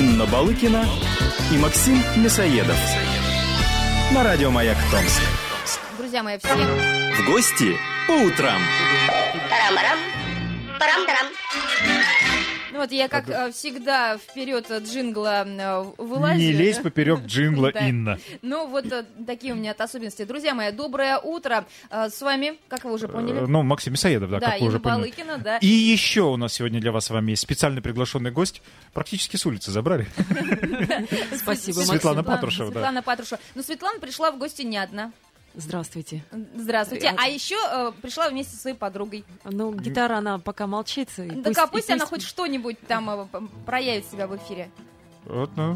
Инна Балыкина и Максим Мясоедов. На радио «Маяк» Томск. Друзья мои, всем в гости по утрам. Тарам-барам, парам-тарам. Ну вот я, как всегда, вперед джингла вылазю. Не лезь поперек джингла, Да. Инна. Ну вот такие у меня особенности. Друзья мои, доброе утро. С вами, как вы уже поняли, Ну, Максим Мясоедов, да, как вы Инна уже поняли. Балыкина, да. И еще у нас сегодня для вас с вами есть специальный приглашенный гость. Практически с улицы забрали. Спасибо, Максим. Светлана Патрушева, да. Светлана Патрушева. Но Светлана пришла в гости не одна. Здравствуйте. Здравствуйте. А еще пришла вместе со своей подругой. Ну, гитара, она пока молчит. Так а пусть она хоть что-нибудь там проявит себя в эфире. Вот, ну.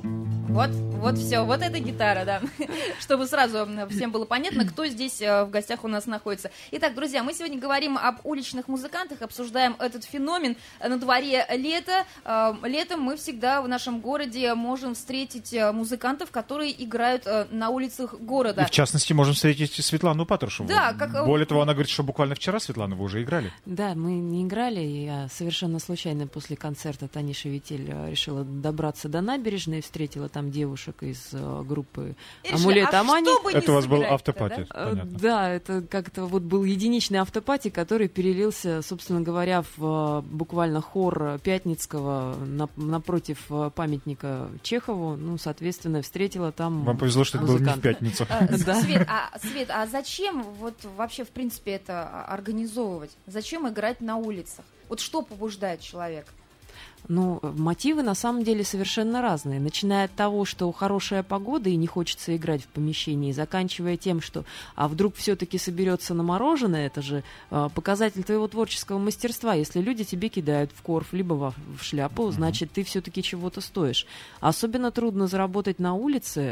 Вот все, вот эта гитара, да. Чтобы сразу всем было понятно, кто здесь в гостях у нас находится. Итак, друзья, мы сегодня говорим об уличных музыкантах, обсуждаем этот феномен. На дворе лето. Летом мы всегда в нашем городе можем встретить музыкантов, которые играют на улицах города. И в частности, можем встретить Светлану Патрушеву. Да, как... Более того, она говорит, что буквально вчера, Светлана, вы уже играли. Да, мы не играли. Я совершенно случайно после концерта Таниши Витель решила добраться до набережной, встретила там девушек из группы «Амулет Амани». Это у вас был автопати, да? понятно. Да, это как-то вот был единичный автопати, который перелился, собственно говоря, в буквально хор Пятницкого напротив памятника Чехову. Ну, соответственно, встретила там Вам повезло, что это было не в пятницу. Да. Свет, а зачем вот вообще, в принципе, это организовывать? Зачем играть на улицах? Вот что побуждает человека? Ну, мотивы на самом деле совершенно разные. Начиная от того, что хорошая погода и не хочется играть в помещении, заканчивая тем, что а вдруг все-таки соберется на мороженое, это же показатель твоего творческого мастерства. Если люди тебе кидают в корф, либо в шляпу, значит, ты все-таки чего-то стоишь. Особенно трудно заработать на улице,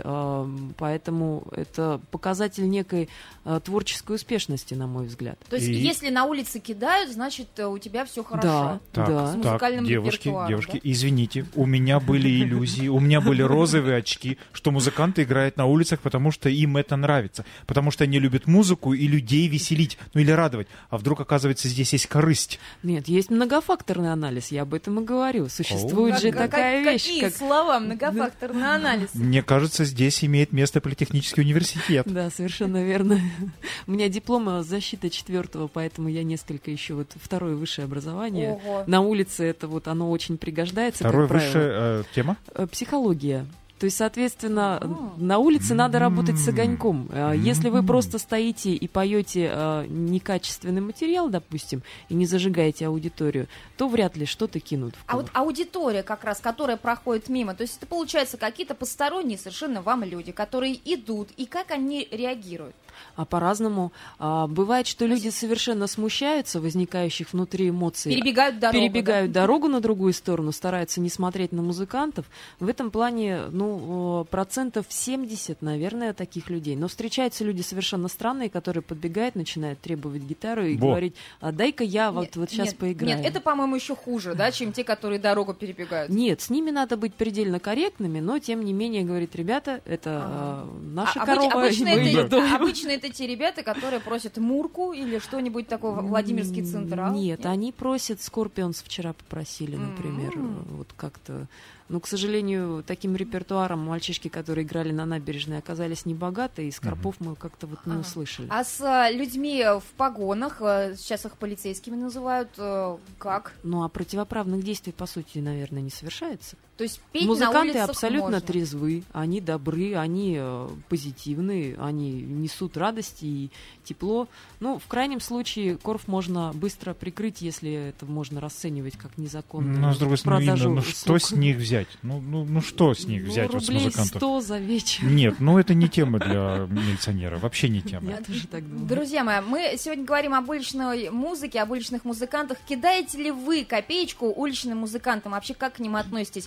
поэтому это показатель некой творческой успешности, на мой взгляд. То есть, если на улице кидают, значит, у тебя все хорошо. Да, да. С музыкальным репертуаром. Девушки, да? извините, у меня были иллюзии, у меня были розовые очки, что музыканты играют на улицах, потому что им это нравится, потому что они любят музыку и людей веселить, ну или радовать. А вдруг, оказывается, здесь есть корысть? Нет, есть многофакторный анализ, я об этом и говорю. Существует же такая вещь, Какие как... слова? Многофакторный анализ. Мне кажется, здесь имеет место политехнический университет. Да, совершенно верно. У меня диплом защиты 4-го, поэтому я несколько еще вот второе высшее образование. Ого. На улице это вот оно очень пригождается. Второе как правило. высшая тема? Психология. То есть, соответственно, на улице надо работать с огоньком. Если вы просто стоите и поете некачественный материал, допустим, и не зажигаете аудиторию, то вряд ли что-то кинут в А кор. вот аудитория как раз, которая проходит мимо, то есть это получается какие-то посторонние совершенно вам люди, которые идут, и как они реагируют? А по-разному. Бывает, что люди совершенно смущаются возникающих внутри эмоций. Перебегают дорогу на другую сторону, стараются не смотреть на музыкантов. В этом плане, процентов 70, наверное, таких людей. Но встречаются люди совершенно странные, которые подбегают, начинают требовать гитару и говорить, а дай-ка я вот сейчас поиграю. Нет, это, по-моему, еще хуже, да, чем те, которые дорогу перебегают. Нет, с ними надо быть предельно корректными, но, тем не менее, говорит, ребята, это наша корова. Обычно это те ребята, которые просят Мурку или что-нибудь такое, Владимирский Централ. Нет, они просят Скорпионс, вчера попросили, например, вот как-то. Но, к сожалению, таким репертуаром мальчишки, которые играли на набережной, оказались небогаты, и Скорпов мы как-то вот не услышали. А с людьми в погонах, сейчас их полицейскими называют, как? Ну, а противоправных действий, по сути, наверное, не совершается. То есть петь музыканты на улицах абсолютно можно. трезвы, они добры, они позитивны, они несут радость и тепло. Ну, в крайнем случае, корф можно быстро прикрыть, если это можно расценивать как незаконную Но, с другой стороны, продажу Инна, что с них взять? Ну, что с них взять вот с рублей музыкантов? 100 за вечер. Нет, это не тема для милиционера, вообще не тема. Я тоже так думаю. Друзья мои, мы сегодня говорим об уличной музыке, об уличных музыкантах. Кидаете ли вы копеечку уличным музыкантам? Вообще, как к ним относитесь?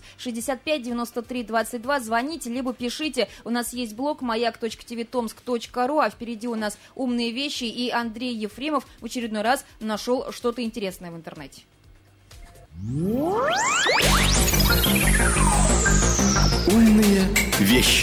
65-93-22, звоните, либо пишите. У нас есть блог mayak.tvtomsk.ru, а впереди у нас умные вещи, и Андрей Ефремов в очередной раз нашел что-то интересное в интернете. Умные вещи.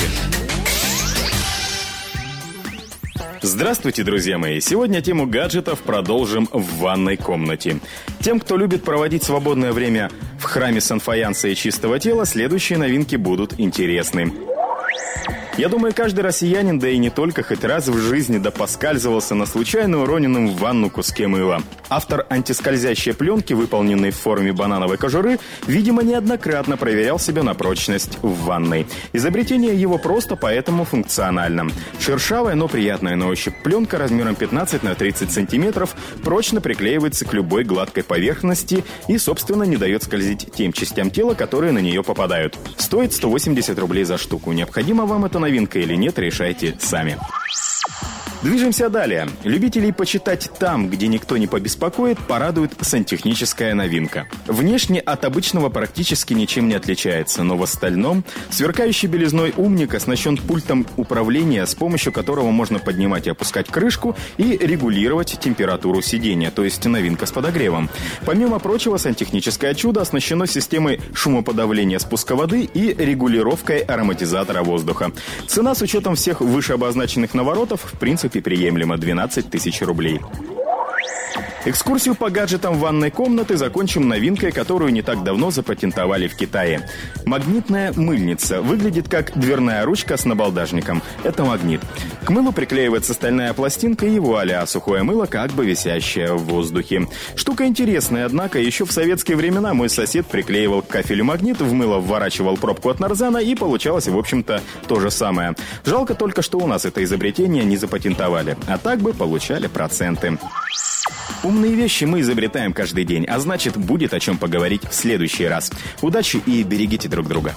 Здравствуйте, друзья мои! Сегодня тему гаджетов продолжим в ванной комнате. Тем, кто любит проводить свободное время в храме Сан-Фаянса и Чистого Тела следующие новинки будут интересны. Я думаю, каждый россиянин, да и не только, хоть раз в жизни да поскальзывался на случайно уроненном в ванну куске мыла. Автор антискользящей пленки, выполненной в форме банановой кожуры, видимо, неоднократно проверял себя на прочность в ванной. Изобретение его просто поэтому функционально. Шершавая, но приятная на ощупь пленка размером 15 на 30 сантиметров прочно приклеивается к любой гладкой поверхности и, собственно, не дает скользить тем частям тела, которые на нее попадают. Стоит 180 рублей за штуку. Необходимо вам это новинка или нет, решайте сами. Движемся далее. Любителей почитать там, где никто не побеспокоит, порадует сантехническая новинка. Внешне от обычного практически ничем не отличается, но в остальном сверкающий белизной умник оснащен пультом управления, с помощью которого можно поднимать и опускать крышку и регулировать температуру сидения, то есть новинка с подогревом. Помимо прочего, сантехническое чудо оснащено системой шумоподавления спуска воды и регулировкой ароматизатора воздуха. Цена с учетом всех вышеобозначенных наворотов в принципе приемлемо — 12 тысяч рублей. Экскурсию по гаджетам ванной комнаты закончим новинкой, которую не так давно запатентовали в Китае. Магнитная мыльница. Выглядит как дверная ручка с набалдажником. Это магнит. К мылу приклеивается стальная пластинка и вуаля, сухое мыло как бы висящее в воздухе. Штука интересная, однако еще в советские времена мой сосед приклеивал к кафелю магнит, в мыло вворачивал пробку от нарзана и получалось, в общем-то, то же самое. Жалко только, что у нас это изобретение не запатентовали, а так бы получали проценты. Умные вещи мы изобретаем каждый день, а значит, будет о чем поговорить в следующий раз. Удачи и берегите друг друга.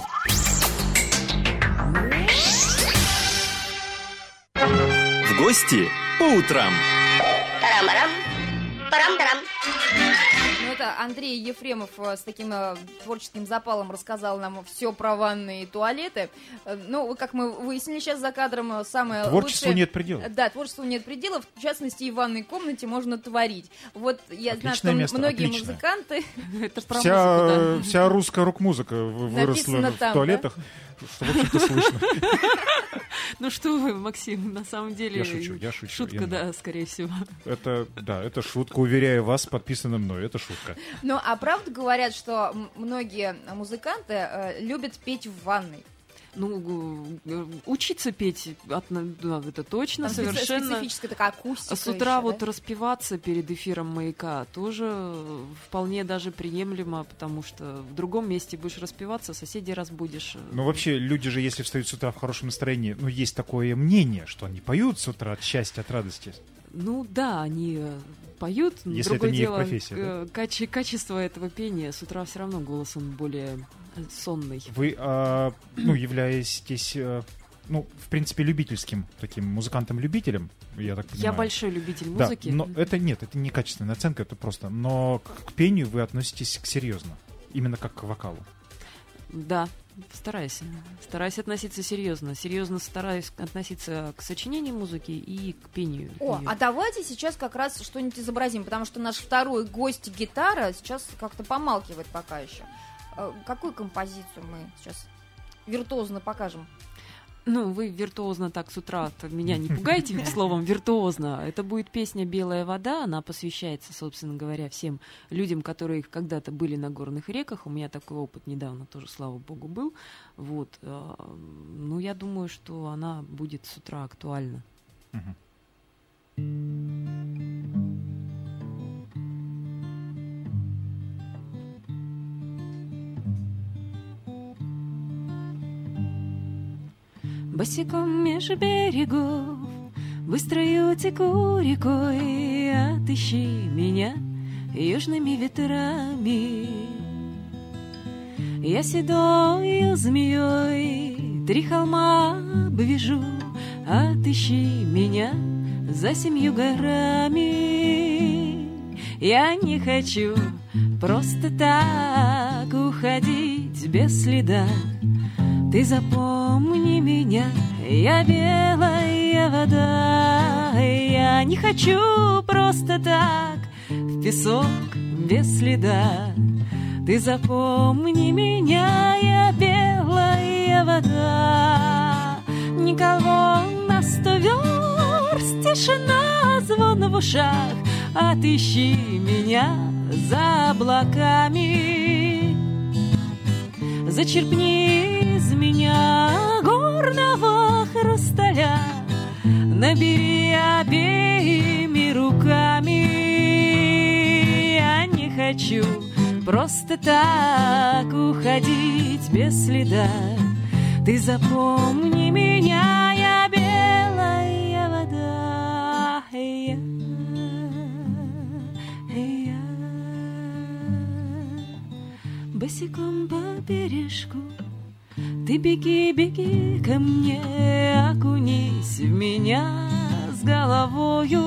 В гости по утрам. Тарам-арам, парам-тарам. Ну, это Андрей Ефремов с таким творческим запалом рассказал нам все про ванны и туалеты. Ну, как мы выяснили сейчас за кадром, самое Творчеству лучшее... нет предела. Да, творчеству нет пределов. В частности, и в ванной комнате можно творить. Вот я Отличное знаю, что место, многие отличное. музыканты... Это про музыку, да. Вся русская рок-музыка выросла Написано в там, туалетах, что, в общем-то, слышно. Ну что вы, Максим, на самом деле... Я шучу. Шутка, да, скорее всего. Это шутка, уверяю вас, подписано мной, это шутка. Ну, а правда говорят, что многие музыканты любят петь в ванной? Ну, учиться петь, это точно, Там совершенно. специфическая такая акустика. С утра еще, вот да? распеваться перед эфиром «Маяка» тоже вполне даже приемлемо, потому что в другом месте будешь распеваться, соседей разбудишь. Ну, вообще, люди же, если встают с утра в хорошем настроении, ну, есть такое мнение, что они поют с утра от счастья, от радости. Ну да, они поют, но Если другое это не их дело, профессия, качество этого пения с утра все равно голос он более сонный. Вы, являетесь, в принципе, любительским таким музыкантом-любителем, я так понимаю. Я большой любитель Да, музыки. но это не качественная оценка, это просто. Но к пению вы относитесь серьезно, именно как к вокалу. Да, стараюсь. Стараюсь относиться серьезно. Серьезно стараюсь относиться к сочинению музыки и к пению. О, а давайте сейчас как раз что-нибудь изобразим, потому что наш второй гость гитара сейчас как-то помалкивает пока еще. Какую композицию мы сейчас виртуозно покажем? Ну, вы виртуозно так с утра меня не пугайте словом виртуозно. Это будет песня «Белая вода». Она посвящается, собственно говоря, всем людям, которые когда-то были на горных реках. У меня такой опыт недавно тоже, слава богу, был. Вот. Ну, я думаю, что она будет с утра актуальна. Босиком меж берегов быстрою теку рекой, отыщи меня южными ветрами. Я седою змеей 3 холма обвяжу, отыщи меня за 7 горами. Я не хочу просто так уходить без следа. Ты запомни меня, я белая вода. Я не хочу просто так в песок без следа. Ты запомни меня, я белая вода. Никого на 100 верст, тишина, звон в ушах. Отыщи меня за облаками. Зачерпни из меня горного хрусталя, набери обеими руками. Я не хочу просто так уходить без следа. Ты запомни меня, я белая вода. Босиком по бережку ты беги, беги ко мне, окунись в меня с головою.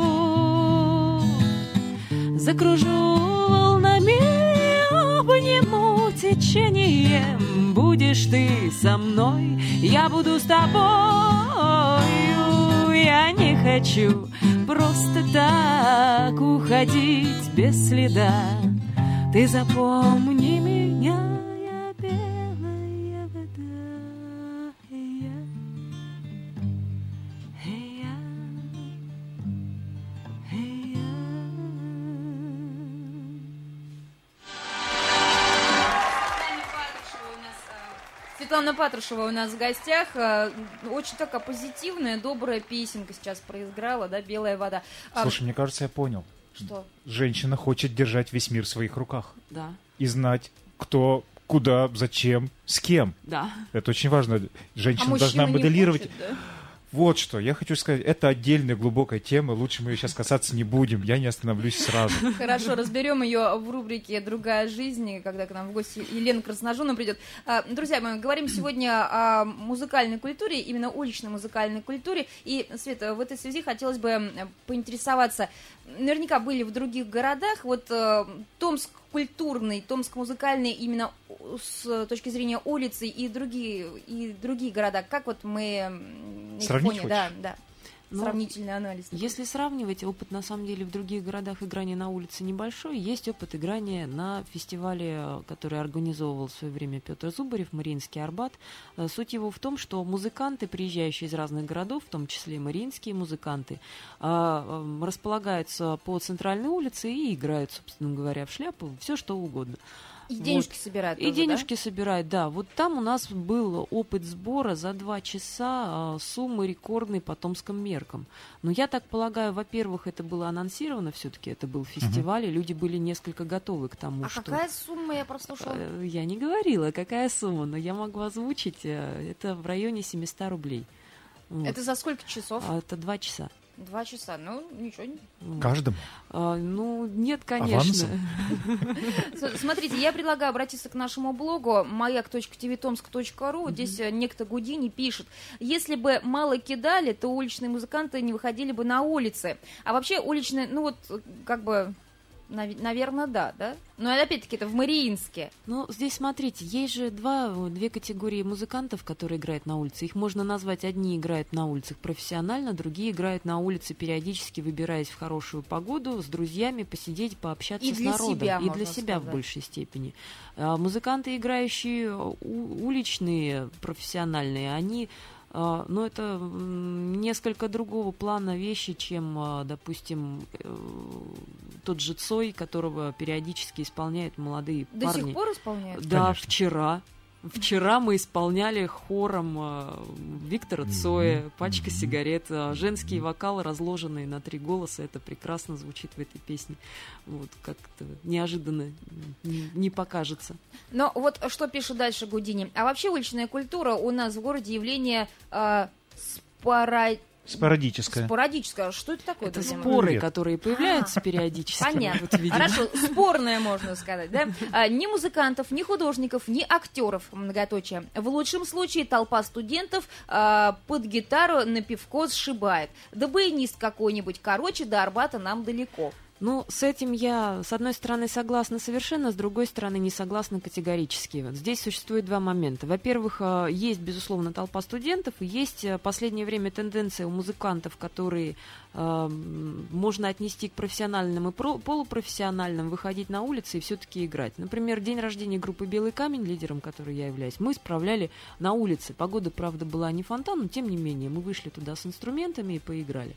Закружу волнами, обниму течением. Будешь ты со мной, я буду с тобою. Я не хочу просто так уходить без следа. Ты запомни меня, я белая вода. Светлана Патрушева у нас в гостях. Очень такая позитивная, добрая песенка сейчас проиграла, да, «Белая вода». Слушай, мне кажется, я понял. Что? Женщина хочет держать весь мир в своих руках. Да. И знать, кто, куда, зачем, с кем. Да. Это очень важно. Женщина мужчина должна не моделировать. хочет, да? Вот что, я хочу сказать, это отдельная глубокая тема, лучше мы ее сейчас касаться не будем, я не остановлюсь сразу. Хорошо, разберем ее в рубрике «Другая жизнь», когда к нам в гости Елена Красножуна придет. Друзья, мы говорим сегодня о музыкальной культуре, именно уличной музыкальной культуре. И, Света, в этой связи хотелось бы поинтересоваться. Наверняка были в других городах. Вот Томск культурный, Томск музыкальный именно с точки зрения улицы и другие города. Как вот мы на их Сравнить фоне, хочешь? да. Ну, Сравнительный анализ. Если сравнивать, опыт на самом деле в других городах играния на улице небольшой. Есть опыт играния на фестивале, который организовывал в свое время Петр Зубарев, Мариинский Арбат. Суть его в том, что музыканты, приезжающие из разных городов, в том числе мариинские музыканты, располагаются по центральной улице и играют, собственно говоря, в шляпу, все что угодно. И денежки собирают. И тоже, денежки собирают, да. Вот там у нас был опыт сбора за 2 часа суммы рекордной по томским меркам. Но я так полагаю, во-первых, это было анонсировано все-таки, это был фестиваль, и люди были несколько готовы к тому, А что... какая сумма, я прослушала? Я не говорила, какая сумма, но я могу озвучить. Это в районе 700 рублей. Вот. Это за сколько часов? Это 2 часа. 2 часа, ну, ничего не... Каждому? Ну, нет, конечно. Смотрите, я предлагаю обратиться к нашему блогу маяк.tvtomsk.ru. Здесь некто Гудини пишет: если бы мало кидали, то уличные музыканты не выходили бы на улицы. А вообще уличные, ну вот, как бы... Наверное, да? Но опять-таки это в Мариинске. Ну, здесь, смотрите, есть же две категории музыкантов, которые играют на улице. Их можно назвать: одни играют на улицах профессионально, другие играют на улице периодически, выбираясь в хорошую погоду, с друзьями, посидеть, пообщаться и с народом. И для себя сказать. в большей степени. Музыканты, играющие уличные, профессиональные, они... Но это несколько другого плана вещи, чем, допустим, тот же Цой, которого периодически исполняют молодые До парни. До сих пор исполняют? Да, Конечно. вчера. Вчера мы исполняли хором Виктора Цоя, «Пачка сигарет». Женский вокал, разложенный на 3 голоса, это прекрасно звучит в этой песне. Вот, как-то неожиданно не покажется. Но вот что пишет дальше Гудини. А вообще уличная культура у нас в городе явление Спорадическое. Спорадическое. Что это такое? Это друзья мои? споры, Привет. которые появляются периодически. Понятно. Вот, видимо. Хорошо, спорное, можно сказать, да? Ни музыкантов, ни художников, ни актеров, многоточие. В лучшем случае толпа студентов под гитару на пивко сшибает. Да баянист какой-нибудь. Короче, до Арбата нам далеко. Ну, с этим я, с одной стороны, согласна совершенно, с другой стороны, не согласна категорически. Вот здесь существует 2 момента. Во-первых, есть, безусловно, толпа студентов, и есть в последнее время тенденция у музыкантов, которые можно отнести к профессиональным и полупрофессиональным, выходить на улицы и все-таки играть. Например, день рождения группы «Белый камень», лидером которой я являюсь, мы справляли на улице. Погода, правда, была не фонтан, но тем не менее мы вышли туда с инструментами и поиграли.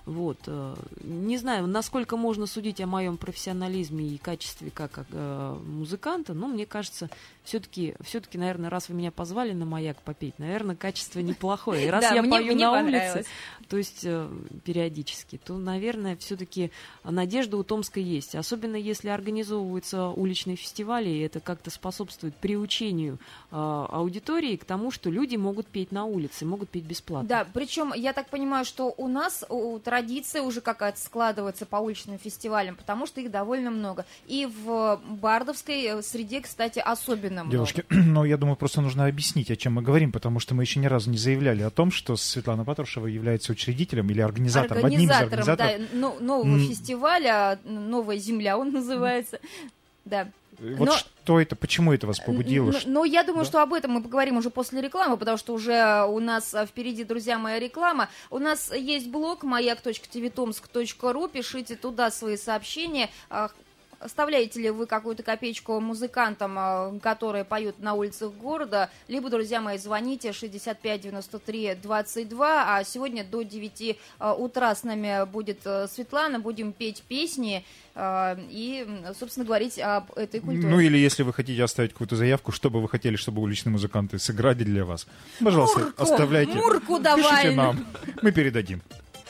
Вот. Не знаю, насколько можно судить о моем профессионализме и качестве как музыканта, но мне кажется, все-таки, наверное, раз вы меня позвали на «Маяк» попеть, наверное, качество неплохое. И раз я пою на улице, то есть периодически, то, наверное, все-таки надежда у Томска есть. Особенно если организовываются уличные фестивали, и это как-то способствует приучению аудитории к тому, что люди могут петь на улице, могут петь бесплатно. Да, причем я так понимаю, что у нас традиция уже какая-то складывается по уличным фестивалям, потому что их довольно много. И в бардовской среде, кстати, особенно много. Девушки, ну, я думаю, просто нужно объяснить, о чем мы говорим, потому что мы еще ни разу не заявляли о том, что Светлана Патрушева является учредителем или организатором, одним из организаторов. Да, нового фестиваля, «Новая земля» он называется, да. Вот что это, почему это вас побудило? Ну, я думаю, что об этом мы поговорим уже после рекламы, потому что уже у нас впереди, друзья мои, реклама. У нас есть блог mayak.tvtomsk.ru, пишите туда свои сообщения. Оставляете ли вы какую-то копеечку музыкантам, которые поют на улицах города, либо, друзья мои, звоните 65 93 22, а сегодня до 9 утра с нами будет Светлана, будем петь песни и, собственно, говорить об этой культуре. Ну, или если вы хотите оставить какую-то заявку, что бы вы хотели, чтобы уличные музыканты сыграли для вас, пожалуйста, оставляйте. Мурку давай. Пишите нам, мы передадим.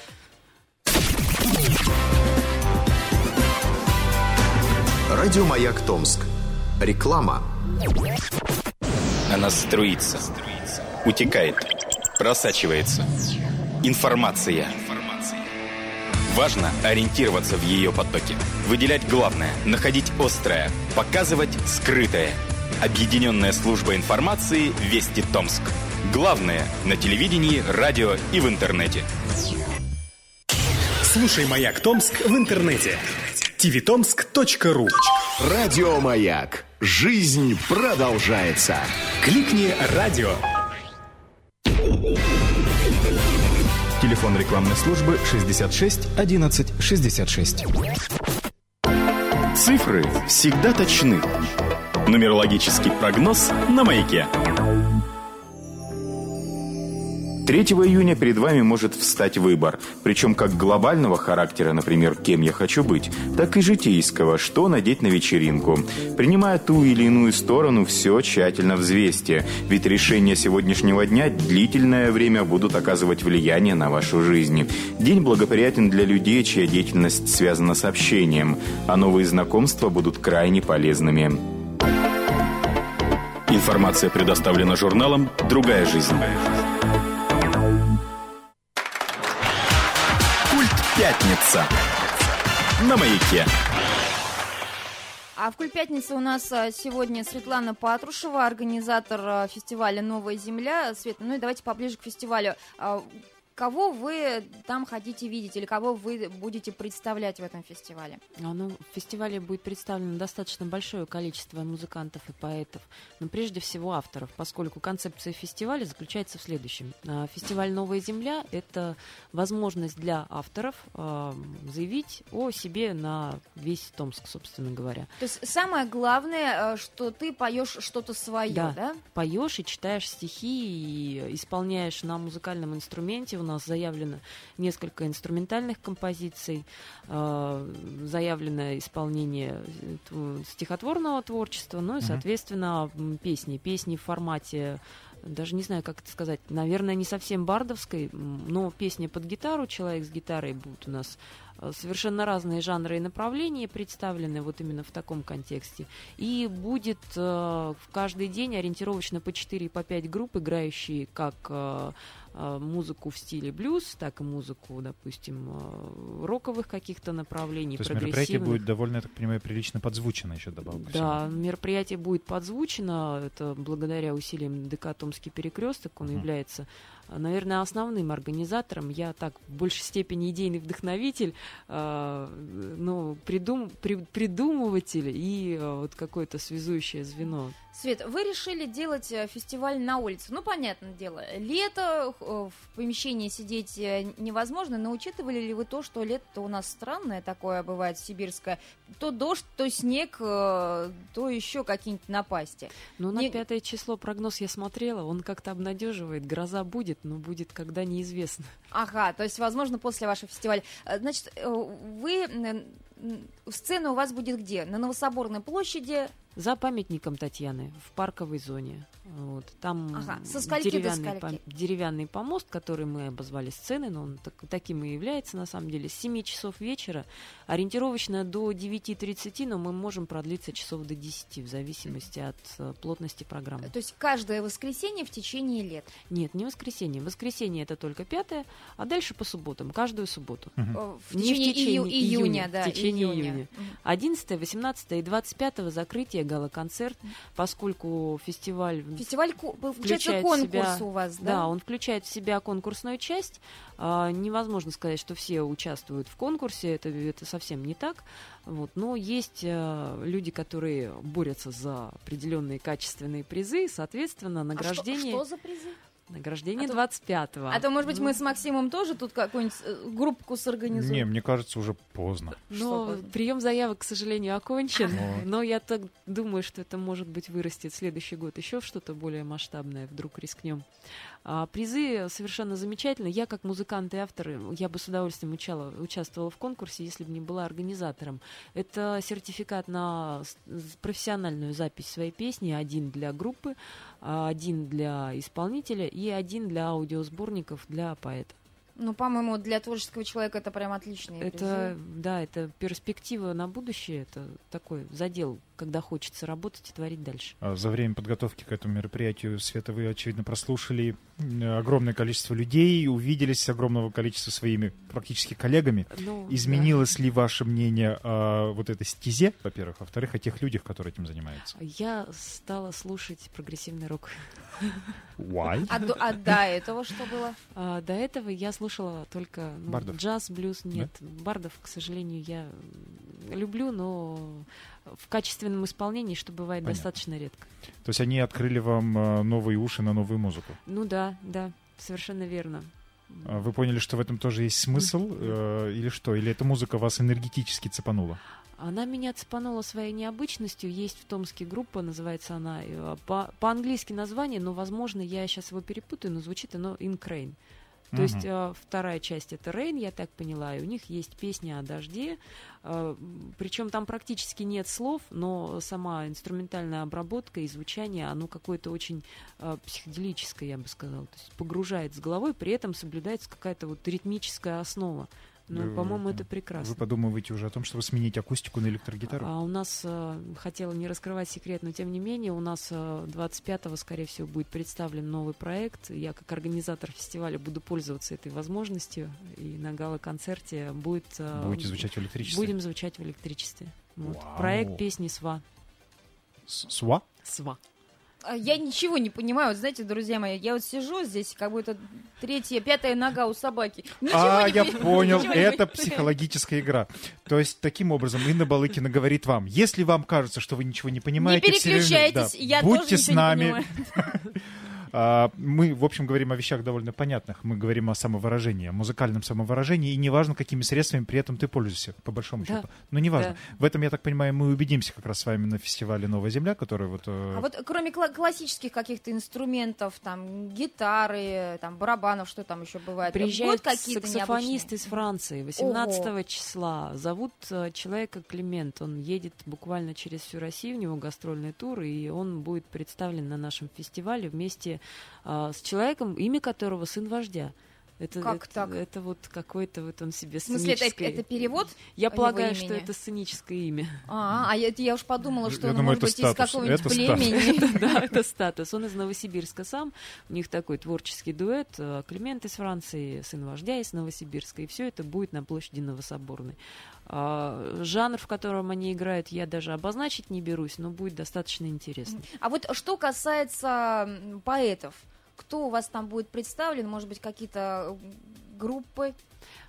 Радио «Маяк» Томск. Реклама. Она струится, утекает, просачивается. Информация. Важно ориентироваться в ее потоке, выделять главное, находить острое, показывать скрытое. Объединенная служба информации «Вести Томск». Главное на телевидении, радио и в интернете. Слушай «Маяк Томск» в интернете. tvtomsk.ru. Радио «Маяк». Жизнь продолжается. Кликни «Радио». Телефон рекламной службы 66 11 66. Цифры всегда точны. Нумерологический прогноз на «Маяке». 3 июня перед вами может встать выбор, причем как глобального характера, например, кем я хочу быть, так и житейского, что надеть на вечеринку. Принимая ту или иную сторону, все тщательно взвесьте, ведь решения сегодняшнего дня длительное время будут оказывать влияние на вашу жизнь. День благоприятен для людей, чья деятельность связана с общением, а новые знакомства будут крайне полезными. Информация предоставлена журналом «Другая жизнь». Пятница на «Маяке». А в Культ пятницы у нас сегодня Светлана Патрушева, организатор фестиваля «Новая земля». Света, ну и давайте поближе к фестивалю. Кого вы там хотите видеть или кого вы будете представлять в этом фестивале? В фестивале будет представлено достаточно большое количество музыкантов и поэтов, но прежде всего авторов, поскольку концепция фестиваля заключается в следующем. Фестиваль «Новая земля» — это возможность для авторов заявить о себе на весь Томск, собственно говоря. То есть самое главное, что ты поешь что-то свое, да? Поешь и читаешь стихи, и исполняешь на музыкальном инструменте. У нас заявлено несколько инструментальных композиций, заявлено исполнение стихотворного творчества, ну и, соответственно, песни в формате, даже не знаю, как это сказать, наверное, не совсем бардовской, но песни под гитару, человек с гитарой будут у нас. Совершенно разные жанры и направления представлены вот именно в таком контексте. И будет в каждый день ориентировочно по 4 и по 5 групп, играющие как музыку в стиле блюз, так и музыку, допустим, роковых каких-то направлений, то есть прогрессивных. мероприятие будет довольно, я так понимаю, прилично подзвучено еще добавок. Да, мероприятие будет подзвучено, это благодаря усилиям ДК «Томский перекресток», он является, наверное, основным организатором. Я так в большей степени идейный вдохновитель, придумыватель и вот какое-то связующее звено. Свет, вы решили делать фестиваль на улице. Ну, понятное дело, лето, в помещении сидеть невозможно, но учитывали ли вы то, что лето у нас странное такое бывает, сибирское, то дождь, то снег, то еще какие-нибудь напасти? Ну, на 5 число прогноз я смотрела, он как-то обнадеживает, гроза будет, но будет когда неизвестно. Ага, то есть, возможно, после вашего фестиваля. Значит, сцена у вас будет где? На Новособорной площади? За памятником Татьяны, в парковой зоне. Вот. Там со скольки до скольки? Деревянный помост, который мы обозвали сценой, но он таким и является на самом деле. С 7 часов вечера, ориентировочно до 9:30, но мы можем продлиться часов до 10, в зависимости от плотности программы. То есть каждое воскресенье в течение лет? Нет, не воскресенье. Воскресенье это только 5, а дальше по субботам, каждую субботу. В течение июня, да. В течение июня. 11, 18 и 25 закрытие, гала-концерт, поскольку фестиваль получается, конкурс у вас, да? Да, он включает в себя конкурсную часть. Невозможно сказать, что все участвуют в конкурсе, это совсем не так. Вот. Но есть люди, которые борются за определенные качественные призы, соответственно, награждение... Что за призы? Награждение 25-го. А то, может быть, мы с Максимом тоже тут какую-нибудь группку сорганизуем? Не, мне кажется, уже поздно. Но прием заявок, к сожалению, окончен. Но я так думаю, что это, может быть, вырастет в следующий год еще в что-то более масштабное. Вдруг рискнем. Призы совершенно замечательные. Я, как музыкант и автор, я бы с удовольствием участвовала в конкурсе, если бы не была организатором. Это сертификат на профессиональную запись своей песни. Один для группы, один для исполнителя и один для аудиосборников для поэта. Ну, по-моему, для творческого человека это прям отличные призы. Да, это перспектива на будущее, это такой задел, когда хочется работать и творить дальше. За время подготовки к этому мероприятию, Света, вы, очевидно, прослушали огромное количество людей, увиделись с огромного количества своими практически коллегами. Изменилось ли ваше мнение о вот этой стезе, во-первых, а во-вторых, о тех людях, которые этим занимаются? Я стала слушать прогрессивный рок. Why? А до этого что было? До этого я слушала только джаз, блюз. Нет, бардов, к сожалению, я люблю, но в качественном исполнении, что бывает достаточно редко. То есть они открыли вам новые уши на новую музыку? Ну да, совершенно верно. Вы поняли, что в этом тоже есть смысл? Или что? Или эта музыка вас энергетически цепанула? Она меня цепанула своей необычностью. Есть в Томске группа, называется она по-английски название, но, возможно, я сейчас его перепутаю, но звучит оно In Crane. То есть вторая часть — это Rain, я так поняла, и у них есть песня о дожде, причем там практически нет слов, но сама инструментальная обработка и звучание, оно какое-то очень психоделическое, я бы сказала, то есть погружает с головой, при этом соблюдается какая-то вот ритмическая основа. Ну, по-моему, это прекрасно. Вы подумываете уже о том, чтобы сменить акустику на электрогитару? У нас, хотела не раскрывать секрет, но тем не менее, у нас 25-го, скорее всего, будет представлен новый проект. Я, как организатор фестиваля, буду пользоваться этой возможностью. И на гала-концерте будете звучать в электричестве? Будем звучать в электричестве. Вот. Проект песни «СВА». «СВА»? «СВА». Я ничего не понимаю, вот знаете, друзья мои, я вот сижу здесь, как будто 3-я, 5-я нога у собаки. Я понял, это психологическая игра. То есть, таким образом, Инна Балыкина говорит вам, если вам кажется, что вы ничего не понимаете... Не переключайтесь, я будьте тоже с ничего нами. не понимаю. Мы, в общем, говорим о вещах довольно понятных. Мы говорим о самовыражении, о музыкальном самовыражении, и неважно, какими средствами при этом ты пользуешься, по большому счету. Но неважно. Да. В этом, я так понимаю, мы убедимся как раз с вами на фестивале «Новая земля», который вот... А вот кроме классических каких-то инструментов, там, гитары, там, барабанов, что там еще бывает? Приезжает саксофонист из Франции 18 числа. Зовут человека Климент. Он едет буквально через всю Россию, у него гастрольный тур, и он будет представлен на нашем фестивале вместе с человеком, имя которого сын вождя. Это вот какой-то вот он себе сценическое... В смысле, это перевод? Я полагаю, что это сценическое имя. Я уж подумала, что он может быть из какого-нибудь племени. Да, это статус. Он из Новосибирска сам. У них такой творческий дуэт. Климент из Франции, сын вождя из Новосибирска. И все это будет на площади Новособорной. Жанр, в котором они играют, я даже обозначить не берусь, но будет достаточно интересно. А вот что касается поэтов, кто у вас там будет представлен? Может быть, какие-то группы?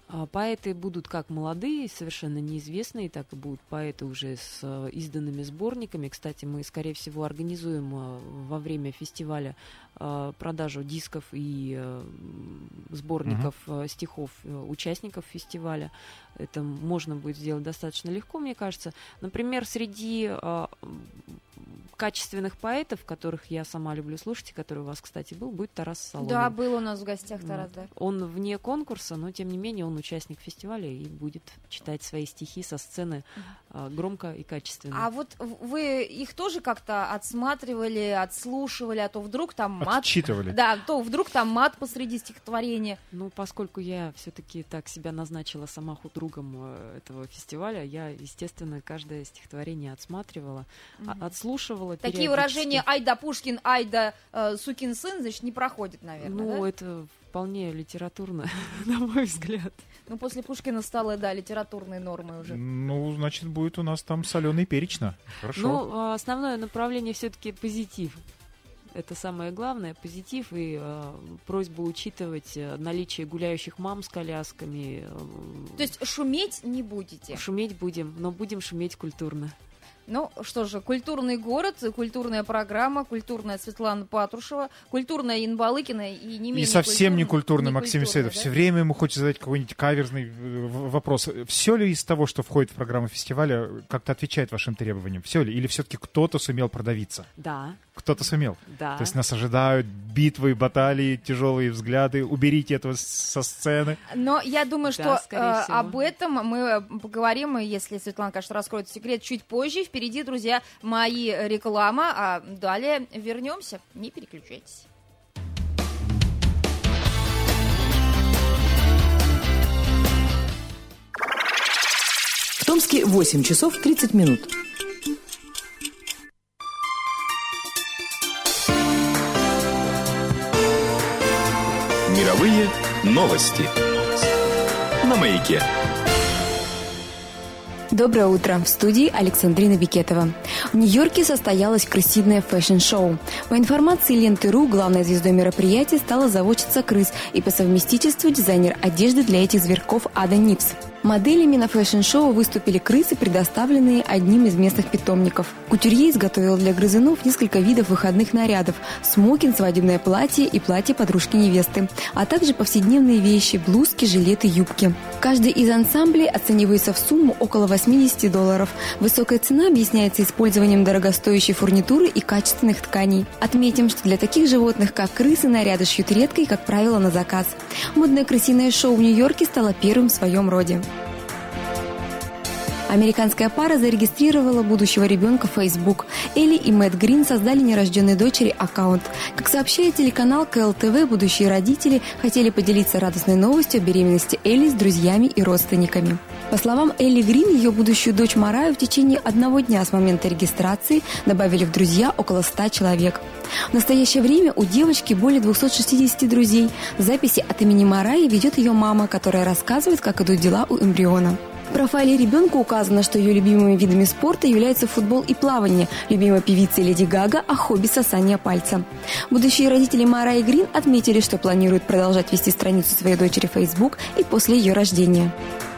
Поэты будут как молодые, совершенно неизвестные, так и будут поэты уже с изданными сборниками. Кстати, мы, скорее всего, организуем во время фестиваля продажу дисков и сборников стихов участников фестиваля. Это можно будет сделать достаточно легко, мне кажется. Например, среди качественных поэтов, которых я сама люблю слушать, и который у вас, кстати, был, будет Тарас Соломин. Да, был у нас в гостях Тарас, да. Он вне конкурса, но, тем не менее, он участник фестиваля и будет читать свои стихи со сцены громко и качественно. А вот вы их тоже как-то отсматривали, отслушивали, а то вдруг там мат... Отчитывали. Да, то вдруг там мат посреди стихотворения. Ну, поскольку я все-таки так себя назначила сама худругом этого фестиваля, я, естественно, каждое стихотворение отсматривала, отслушивала. Такие выражения «ай да Пушкин», «ай да сукин сын», значит, не проходят, наверное, Ну, да? это вполне литературно, на мой взгляд. Ну, после Пушкина стало, да, литературной нормой уже. Ну, значит, будет у нас там соленый перечно. Хорошо. Ну, основное направление все-таки позитив. Это самое главное, позитив и просьба учитывать наличие гуляющих мам с колясками. То есть шуметь не будете? Шуметь будем, но будем шуметь культурно. Ну, что же, культурный город, культурная программа, культурная Светлана Патрушева, культурная Инна Балыкина и не менее И совсем не культурный не Максим Исаидов. да? Все время ему хочется задать какой-нибудь каверзный вопрос. Все ли из того, что входит в программу фестиваля, как-то отвечает вашим требованиям? Все ли? Или все-таки кто-то сумел продавиться? Да. Кто-то сумел? Да. То есть нас ожидают битвы, баталии, тяжелые взгляды. Уберите этого со сцены. Но я думаю, что Да, скорее всего. об этом мы поговорим, если Светлана, конечно, раскроет секрет чуть позже. Впереди, друзья, мои реклама, а далее вернемся. Не переключайтесь. В Томске 8 часов 30 минут. Мировые новости на Маяке. Доброе утро. В студии Александрина Бикетова. В Нью-Йорке состоялось крысиное фэшн-шоу. По информации Ленты.ру, главной звездой мероприятия стала заводчица крыс и по совместительству дизайнер одежды для этих зверьков Ада Нипс. Моделями на фэшн-шоу выступили крысы, предоставленные одним из местных питомников. Кутюрье изготовил для грызунов несколько видов выходных нарядов – смокинг, свадебное платье и платье подружки невесты, а также повседневные вещи – блузки, жилеты, юбки. Каждый из ансамблей оценивается в сумму около $80. Высокая цена объясняется использованием дорогостоящей фурнитуры и качественных тканей. Отметим, что для таких животных, как крысы, наряды шьют редко и, как правило, на заказ. Модное крысиное шоу в Нью-Йорке стало первым в своем роде. Американская пара зарегистрировала будущего ребенка в Facebook. Элли и Мэтт Грин создали нерожденной дочери аккаунт. Как сообщает телеканал КЛТВ, будущие родители хотели поделиться радостной новостью о беременности Элли с друзьями и родственниками. По словам Элли Грин, ее будущую дочь Мараю в течение одного дня с момента регистрации добавили в друзья около 100 человек. В настоящее время у девочки более 260 друзей. Записи от имени Мараи ведет ее мама, которая рассказывает, как идут дела у эмбриона. В профайле ребенка указано, что ее любимыми видами спорта являются футбол и плавание, любимой певицей Леди Гага, а хобби сосания пальца. Будущие родители Мараи Грин отметили, что планируют продолжать вести страницу своей дочери в Facebook и после ее рождения.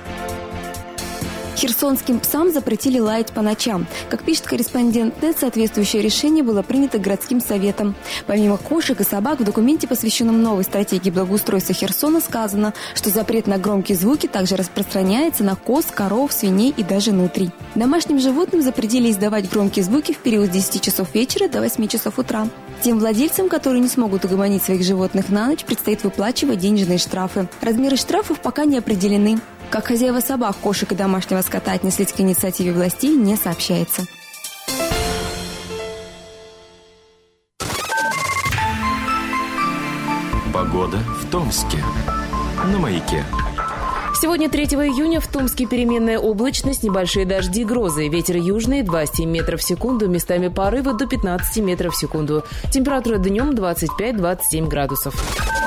Херсонским псам запретили лаять по ночам. Как пишет корреспондент ТЭТ, соответствующее решение было принято городским советом. Помимо кошек и собак, в документе, посвященном новой стратегии благоустройства Херсона, сказано, что запрет на громкие звуки также распространяется на коз, коров, свиней и даже нутрий. Домашним животным запретили издавать громкие звуки в период с 10 часов вечера до 8 часов утра. Тем владельцам, которые не смогут угомонить своих животных на ночь, предстоит выплачивать денежные штрафы. Размеры штрафов пока не определены. Как хозяева собак, кошек и домашнего скота отнеслись к инициативе властей, не сообщается. Погода в Томске. На Маяке. Сегодня, 3 июня, в Томске переменная облачность, небольшие дожди и грозы. Ветер южный 2,7 метров в секунду, местами порывы до 15 метров в секунду. Температура днем 25-27 градусов.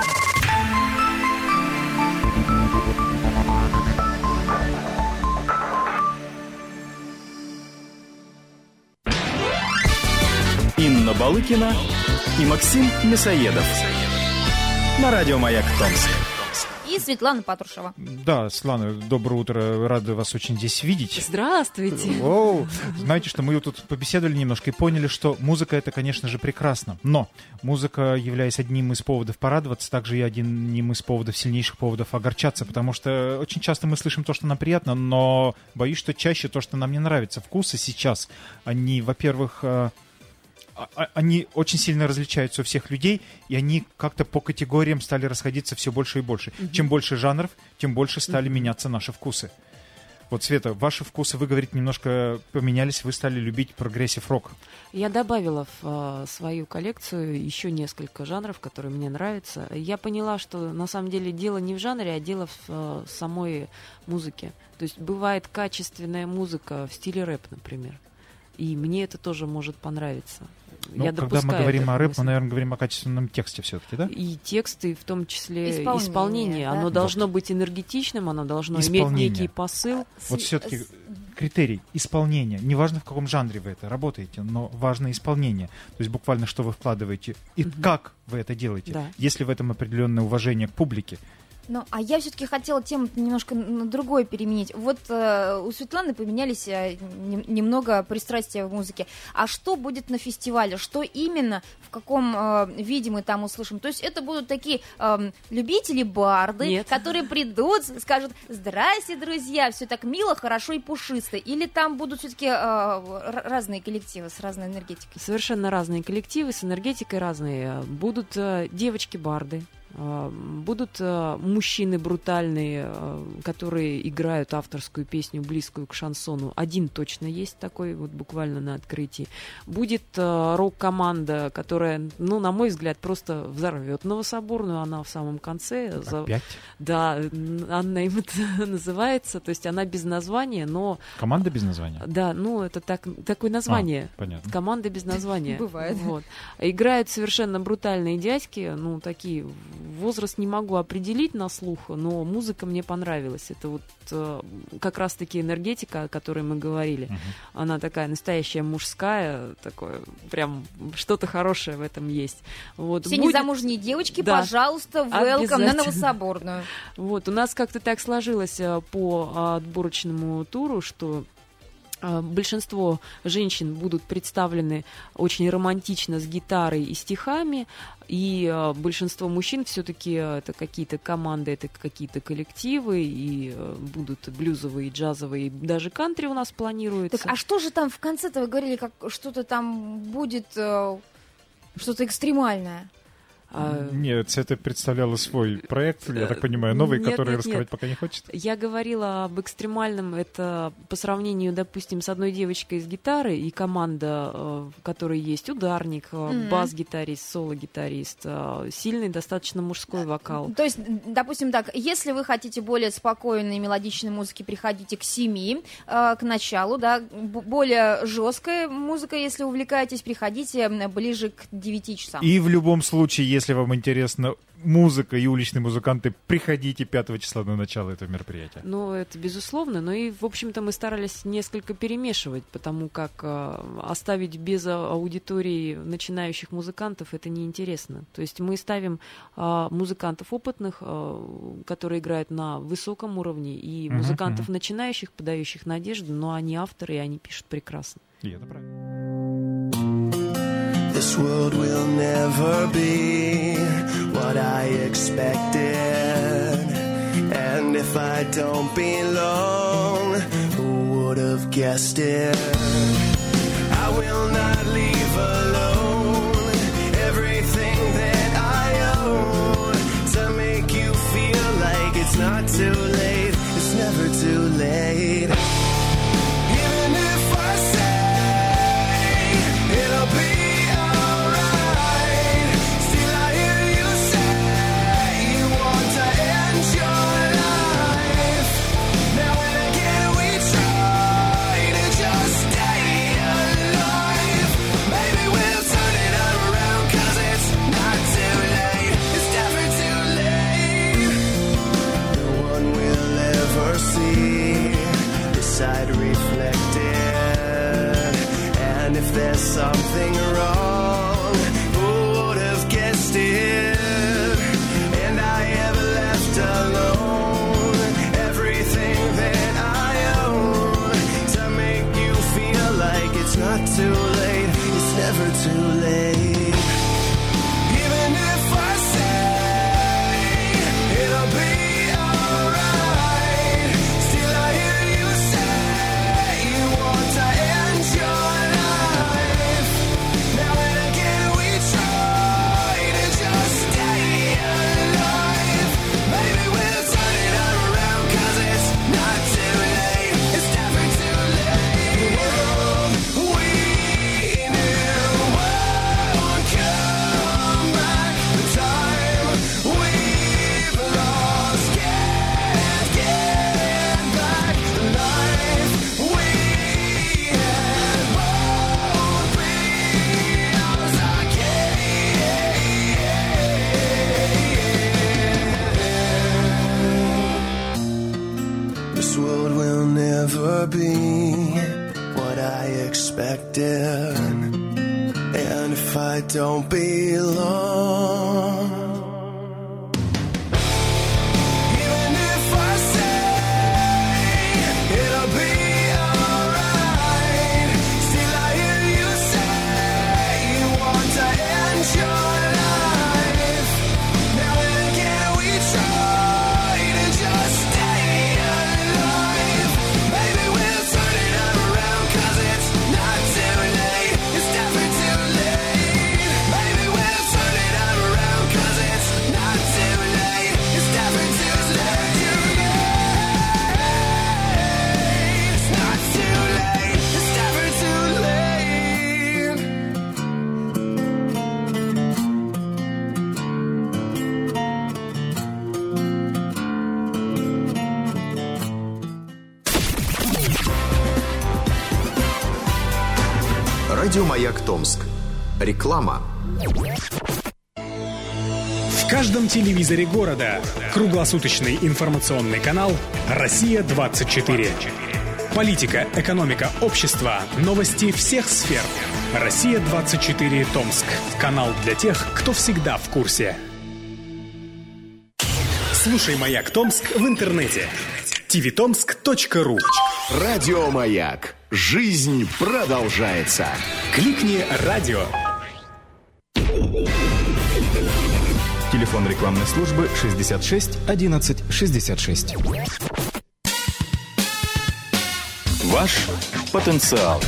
Инна Балыкина и Максим Мясоедов. На радио «Маяк» Томск. И Светлана Патрушева. Да, Светлана, доброе утро, рады вас очень здесь видеть. Здравствуйте. Знаете, что мы тут побеседовали немножко и поняли, что музыка — это, конечно же, прекрасно. Но музыка, являясь одним из поводов порадоваться, также и одним из поводов, сильнейших поводов огорчаться, потому что очень часто мы слышим то, что нам приятно, но боюсь, что чаще то, что нам не нравится. Вкусы сейчас, они, во-первых, они очень сильно различаются у всех людей, и они как-то по категориям стали расходиться все больше и больше. Чем больше жанров, тем больше стали меняться наши вкусы. Вот, Света, ваши вкусы, вы, говорите, немножко поменялись, вы стали любить прогрессив-рок. Я добавила в свою коллекцию еще несколько жанров, которые мне нравятся. Я поняла, что на самом деле дело не в жанре, а дело в самой музыке. То есть бывает качественная музыка в стиле рэп, например. И мне это тоже может понравиться. Ну, когда мы говорим о рэп, мы, наверное, говорим о качественном тексте все-таки, да? И тексты, в том числе исполнение. Да? Оно должно быть энергетичным, оно должно иметь некий посыл. Вот все-таки критерий исполнения. Неважно, в каком жанре вы это работаете, но важно исполнение. То есть буквально, что вы вкладываете и как вы это делаете. Да. Есть ли в этом определенное уважение к публике? Ну, а я все-таки хотела тему немножко на другое переменить. Вот у Светланы поменялись немного пристрастия в музыке. А что будет на фестивале? Что именно, в каком виде мы там услышим? То есть это будут такие любители-барды, которые придут, скажут: «Здрасте, друзья, все так мило, хорошо и пушисто». Или там будут все-таки разные коллективы с разной энергетикой? Совершенно разные коллективы с энергетикой разные. Будут девочки-барды. Будут мужчины брутальные, которые играют авторскую песню, близкую к шансону. Один точно есть такой, вот буквально на открытии. Будет рок-команда, которая, ну, на мой взгляд, просто взорвет Новособорную. Она в самом конце. Опять? Да, Анна им это называется. То есть она без названия, но... Команда без названия? Да, ну, это такое название. Понятно. Команда без названия. Бывает. Вот. Играют совершенно брутальные дядьки, ну, такие... Возраст не могу определить на слух, но музыка мне понравилась. Это вот как раз-таки энергетика, о которой мы говорили. Она такая настоящая мужская, такое прям что-то хорошее в этом есть. Вот. Все незамужние девочки, да, пожалуйста, welcome на Новособорную. Вот, у нас как-то так сложилось по отборочному туру, что большинство женщин будут представлены очень романтично с гитарой и стихами, и большинство мужчин все-таки это какие-то команды, это какие-то коллективы, и будут блюзовые, джазовые, даже кантри у нас планируется. Так, а что же там в конце-то, вы говорили, как что-то там будет, что-то экстремальное? Нет, это представляло свой проект, я так понимаю, новый, который раскрывать пока не хочет. Я говорила об экстремальном, это по сравнению, допустим, с одной девочкой с гитарой и команда, в которой есть ударник, бас-гитарист, соло-гитарист, сильный достаточно мужской вокал. То есть, допустим так, если вы хотите более спокойной мелодичной музыки, приходите к 7, к началу, да, более жесткая музыка, если увлекаетесь, приходите ближе к 9 часам. И в любом случае, если вам интересна музыка и уличные музыканты, приходите 5 числа на начало этого мероприятия. Ну, это безусловно. Но и, в общем-то, мы старались несколько перемешивать, потому как оставить без аудитории начинающих музыкантов — это неинтересно. То есть мы ставим музыкантов опытных, которые играют на высоком уровне, и музыкантов начинающих, подающих надежду, но они авторы, и они пишут прекрасно. И это правильно. This world will never be what I expected. And if I don't belong, who would have guessed it? I will not leave alone everything that I own to make you feel like it's not too late. It's never too late. Even if I say it'll be we'll don't belong. Even if I say it'll be alright, still I hear you say you want to end your life. Now and again we try to just stay alive. Maybe we'll turn it around, 'cause it's not too late. It's never too late. Maybe we'll turn it around, 'cause it's not too late. It's never too late. It's not too late. It's never too late. Радио «Маяк» Томск. Реклама. В каждом телевизоре города круглосуточный информационный канал «Россия-24». Политика, экономика, общество, новости всех сфер. «Россия-24 Томск». Канал для тех, кто всегда в курсе. Слушай «Маяк Томск» в интернете. tvtomsk.ru. Радио «Маяк». Жизнь продолжается. Кликни «Радио». Телефон рекламной службы 66 11 66. Ваш потенциал.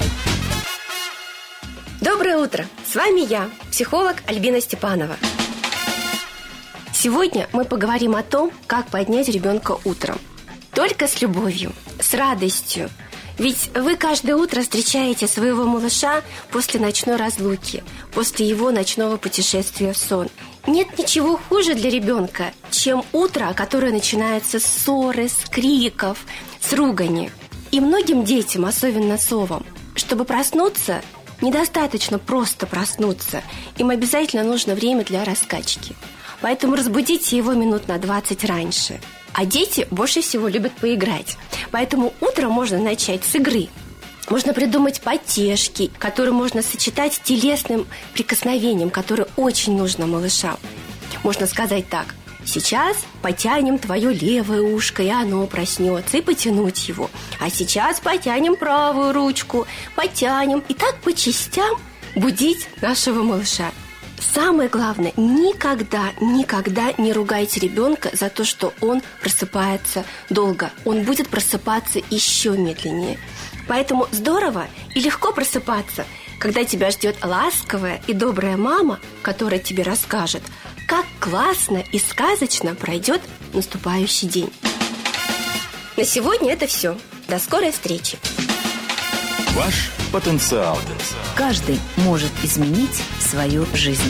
Доброе утро! С вами я, психолог Альбина Степанова. Сегодня мы поговорим о том, как поднять ребенка утром. Только с любовью, с радостью. Ведь вы каждое утро встречаете своего малыша после ночной разлуки, после его ночного путешествия в сон. Нет ничего хуже для ребенка, чем утро, которое начинается с ссоры, с криков, с ругани. И многим детям, особенно совам, чтобы проснуться, недостаточно просто проснуться. Им обязательно нужно время для раскачки. Поэтому разбудите его минут на 20 раньше. А дети больше всего любят поиграть. Поэтому утро можно начать с игры. Можно придумать потешки, которые можно сочетать с телесным прикосновением, которое очень нужно малышам. Можно сказать так: сейчас потянем твое левое ушко, и оно проснется, и потянуть его. А сейчас потянем правую ручку, потянем. И так по частям будить нашего малыша. Самое главное, никогда не ругайте ребенка за то, что он просыпается долго. Он будет просыпаться еще медленнее. Поэтому здорово и легко просыпаться, когда тебя ждет ласковая и добрая мама, которая тебе расскажет, как классно и сказочно пройдет наступающий день. На сегодня это все. До скорой встречи. Ваш потенциал. Каждый может изменить свою жизнь.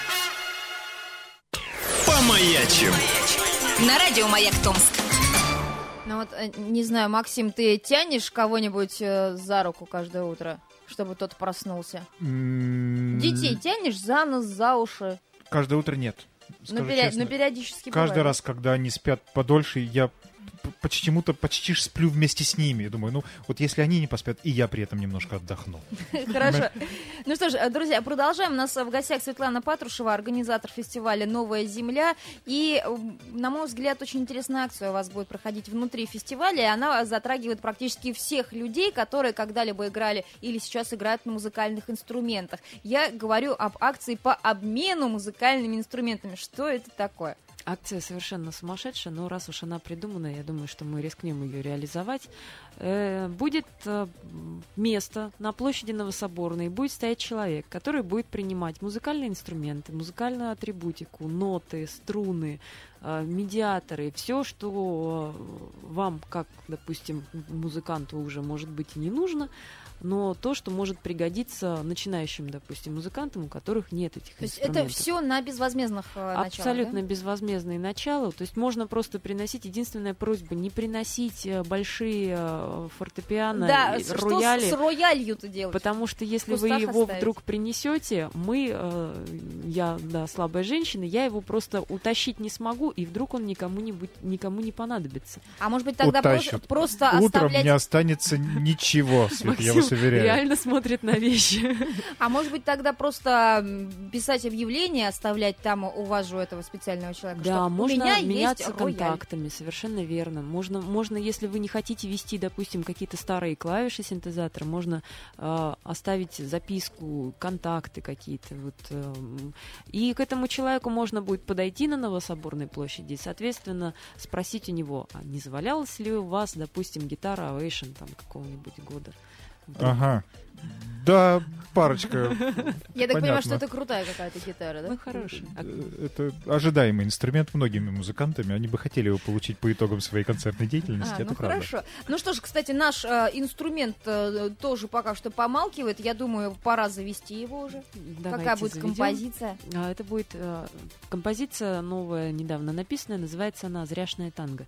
Помаячим. На радио «Маяк» Томск. Ну вот, не знаю, Максим, ты тянешь кого-нибудь за руку каждое утро, чтобы тот проснулся? Детей тянешь за нос, за уши? Каждое утро нет. Но периодически каждый бывает. раз, когда они спят подольше, я почему-то почти сплю вместе с ними. Я думаю, вот если они не поспят, и я при этом немножко отдохну. Хорошо. Ну что ж, друзья, продолжаем. У нас в гостях Светлана Патрушева, организатор фестиваля «Новая земля». И, на мой взгляд, очень интересная акция у вас будет проходить внутри фестиваля. И она затрагивает практически всех людей, которые когда-либо играли или сейчас играют на музыкальных инструментах. Я говорю об акции по обмену музыкальными инструментами. Что это такое? Акция совершенно сумасшедшая, но раз уж она придумана, я думаю, что мы рискнем ее реализовать. Будет место на площади Новособорной, будет стоять человек, который будет принимать музыкальные инструменты, музыкальную атрибутику, ноты, струны, медиаторы, все, что вам, как, допустим, музыканту уже, может быть, и не нужно, но то, что может пригодиться начинающим, допустим, музыкантам, у которых нет этих инструментов. То есть это все на безвозмезных началах? Абсолютно да? безвозмездные начала. То есть можно просто приносить. Единственная просьба — не приносить большие фортепиано, да, рояли. Что с роялью-то делать? Потому что если вы его вдруг принесете, я слабая женщина, я его просто утащить не смогу, и вдруг он никому не понадобится. А может быть тогда просто Утром оставлять... не останется ничего, Свет, я вас уверяю. Реально смотрят на вещи. А может быть, тогда просто писать объявление, оставлять там у вас же у этого специального человека, Да, что можно у меня меняться есть рояль. контактами, совершенно верно. Можно, если вы не хотите вести, допустим, какие-то старые клавиши синтезатора, можно оставить записку, контакты какие-то. И к этому человеку можно будет подойти на Новособорной площади и, соответственно, спросить у него, а не завалялась ли у вас, допустим, гитара Ovation там какого-нибудь года? Ага. Да, парочка. Я так понимаю, что это крутая какая-то гитара, да? Ну, хорошая. Это ожидаемый инструмент многими музыкантами. Они бы хотели его получить по итогам своей концертной деятельности. Это правда. Хорошо. Ну что ж, кстати, наш инструмент тоже пока что помалкивает. Я думаю, пора завести его уже. Давайте Какая будет заведем. композиция? Это будет композиция новая, недавно написанная. Называется она «Зряшная танго».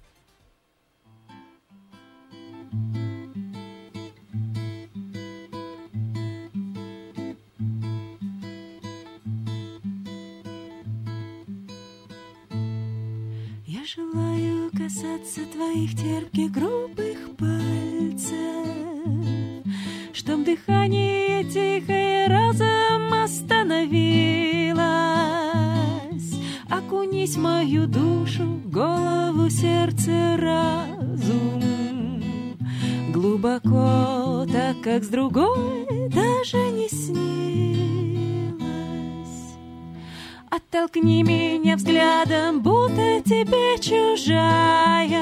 Я желаю касаться твоих терпких грубых пальцев, чтоб дыхание тихое разом остановилось. Окунись в мою душу, голову, сердце, разум глубоко, так как с другой даже не снилось. Оттолкни меня взглядом, будто тебе чужая,